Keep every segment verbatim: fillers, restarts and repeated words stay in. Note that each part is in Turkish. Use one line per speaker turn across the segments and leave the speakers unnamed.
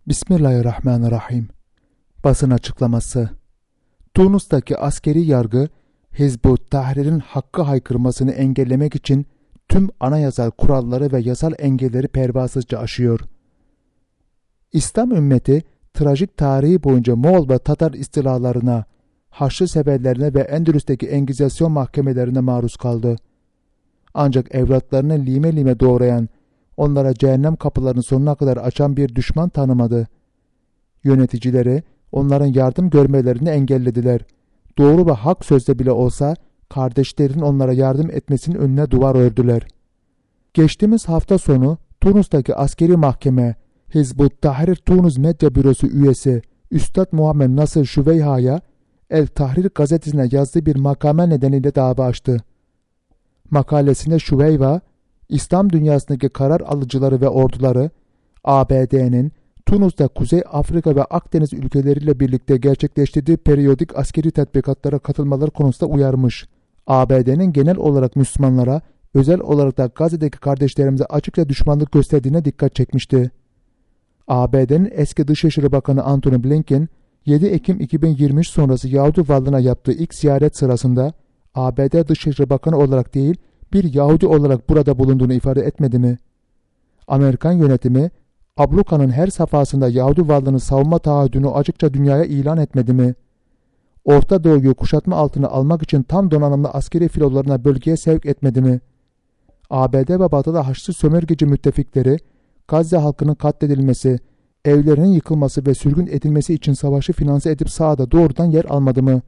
Bismillahirrahmanirrahim. Basın açıklaması. Tunus'taki askeri yargı, Hizb-ut Tahrir'in hakkı haykırmasını engellemek için tüm anayasal kuralları ve yasal engelleri pervasızca aşıyor. İslam ümmeti, trajik tarihi boyunca Moğol ve Tatar istilalarına, Haçlı seferlerine ve Endülüs'teki Engizasyon mahkemelerine maruz kaldı. Ancak evlatlarını lime lime doğrayan, onlara cehennem kapılarını sonuna kadar açan bir düşman tanımadı. Yöneticileri onların yardım görmelerini engellediler. Doğru ve hak sözde bile olsa kardeşlerin onlara yardım etmesinin önüne duvar ördüler. Geçtiğimiz hafta sonu Tunus'taki askeri mahkeme, Hizb-ut Tahrir Tunus Medya Bürosu üyesi Üstad Muhammed Nasır Şüveyha'ya El Tahrir gazetesine yazdığı bir makale nedeniyle dava açtı. Makalesinde Şüveyha, İslam dünyasındaki karar alıcıları ve orduları, A B D'nin Tunus'ta Kuzey Afrika ve Akdeniz ülkeleriyle birlikte gerçekleştirdiği periyodik askeri tatbikatlara katılmaları konusunda uyarmış. A B D'nin genel olarak Müslümanlara, özel olarak da Gazze'deki kardeşlerimize açıkça düşmanlık gösterdiğine dikkat çekmişti. A B D'nin eski Dışişleri Bakanı Antony Blinken, yedi Ekim iki bin yirmi üç sonrası Yahudi varlığına yaptığı ilk ziyaret sırasında, A B D Dışişleri Bakanı olarak değil, bir Yahudi olarak burada bulunduğunu ifade etmedi mi? Amerikan yönetimi, abluka'nın her safhasında Yahudi varlığını savunma taahhüdünü açıkça dünyaya ilan etmedi mi? Orta Doğu'yu kuşatma altına almak için tam donanımlı askeri filolarına bölgeye sevk etmedi mi? A B D ve Batı'da Haçlı sömürgeci müttefikleri, Gazze halkının katledilmesi, evlerinin yıkılması ve sürgün edilmesi için savaşı finanse edip sahada doğrudan yer almadı mı?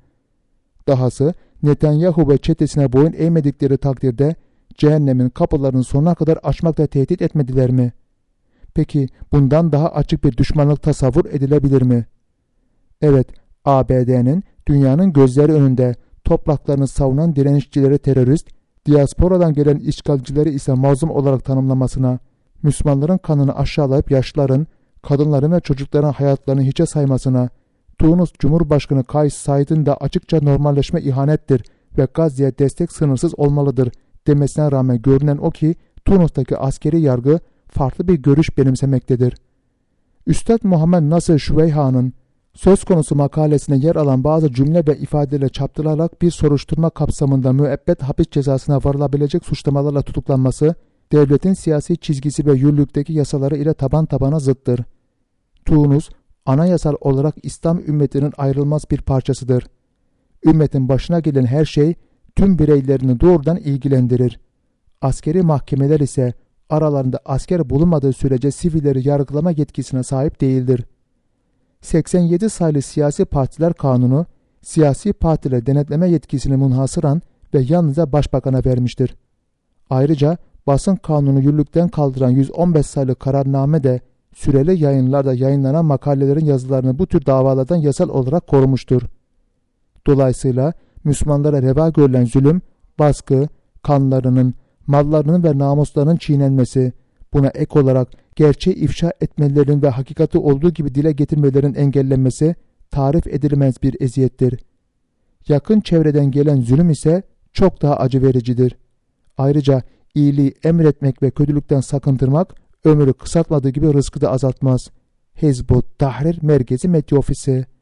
Dahası Netanyahu ve çetesine boyun eğmedikleri takdirde cehennemin kapılarını sonuna kadar açmakla tehdit etmediler mi? Peki bundan daha açık bir düşmanlık tasavvur edilebilir mi? Evet, A B D'nin dünyanın gözleri önünde topraklarını savunan direnişçileri terörist, diasporadan gelen işgalcileri ise mazlum olarak tanımlamasına, Müslümanların kanını aşağılayıp yaşlıların, kadınların ve çocukların hayatlarını hiçe saymasına, Tunus Cumhurbaşkanı Kais Said'in de açıkça normalleşme ihanettir ve Gazze'ye destek sınırsız olmalıdır demesine rağmen görünen o ki Tunus'taki askeri yargı farklı bir görüş benimsemektedir. Üstad Muhammed Nasır Şüveyha'nın söz konusu makalesine yer alan bazı cümle ve ifadelerle çarpıtılarak bir soruşturma kapsamında müebbet hapis cezasına varılabilecek suçlamalarla tutuklanması, devletin siyasi çizgisi ve yürürlükteki yasaları ile taban tabana zıttır. Tunus, anayasal olarak İslam ümmetinin ayrılmaz bir parçasıdır. Ümmetin başına gelen her şey tüm bireylerini doğrudan ilgilendirir. Askeri mahkemeler ise aralarında asker bulunmadığı sürece sivilleri yargılama yetkisine sahip değildir. seksen yedi sayılı Siyasi Partiler Kanunu, siyasi partileri denetleme yetkisini münhasıran ve yalnızca başbakana vermiştir. Ayrıca basın kanunu yürürlükten kaldıran yüz on beş sayılı kararname de süreli yayınlarda yayınlanan makalelerin yazılarını bu tür davalardan yasal olarak korumuştur. Dolayısıyla Müslümanlara reva görülen zulüm, baskı, kanlarının, mallarının ve namuslarının çiğnenmesi, buna ek olarak gerçeği ifşa etmelerinin ve hakikati olduğu gibi dile getirmelerinin engellenmesi tarif edilemez bir eziyettir. Yakın çevreden gelen zulüm ise çok daha acı vericidir. Ayrıca iyiliği emretmek ve kötülükten sakındırmak ömrü kısaltmadığı gibi rızkı da azaltmaz. Hizb-ut Tahrir Merkezi Medya Ofisi